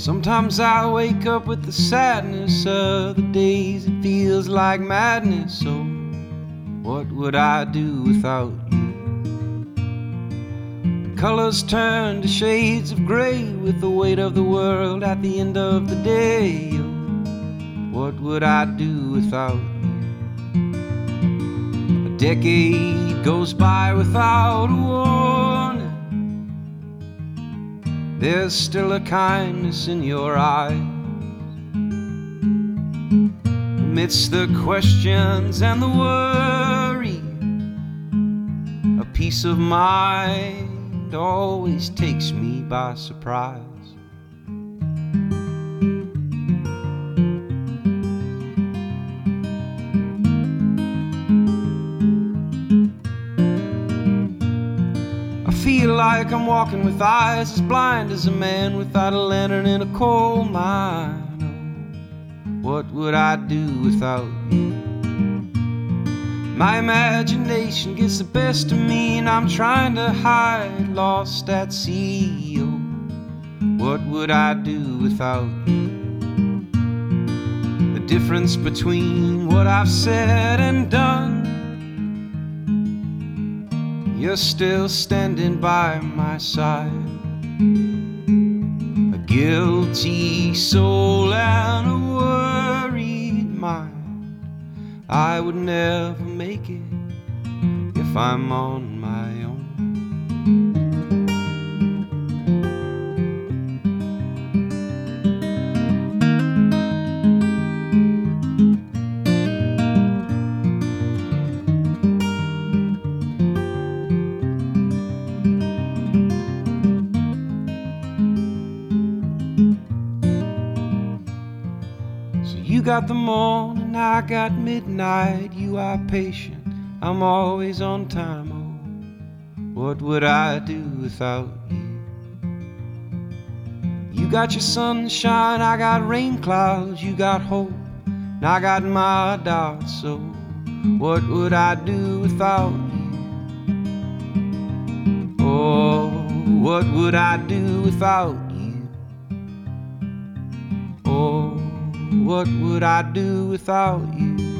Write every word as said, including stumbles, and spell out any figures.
Sometimes I wake up with the sadness of the days. It feels like madness. So what would I do without you? Colors turn to shades of gray with the weight of the world at the end of the day. Oh, what would I do without you? A decade goes by without a warning. There's still a kindness in your eyes. Amidst the questions and the worry, a peace of mind always takes me by surprise. I feel like I'm walking with eyes as blind as a man without a lantern in a coal mine. Oh, what would I do without you? My imagination gets the best of me, and I'm trying to hide, lost at sea. Oh, what would I do without you? The difference between what I've said and done, you're still standing by my side. A guilty soul and a worried mind. I would never make it if I'm on my own. You got the morning, I got midnight. You are patient, I'm always on time. Oh, what would I do without you? You got your sunshine, I got rain clouds. You got hope, and I got my doubts. So what would I do without you? Oh, what would I do without you? Oh, what would I do without you?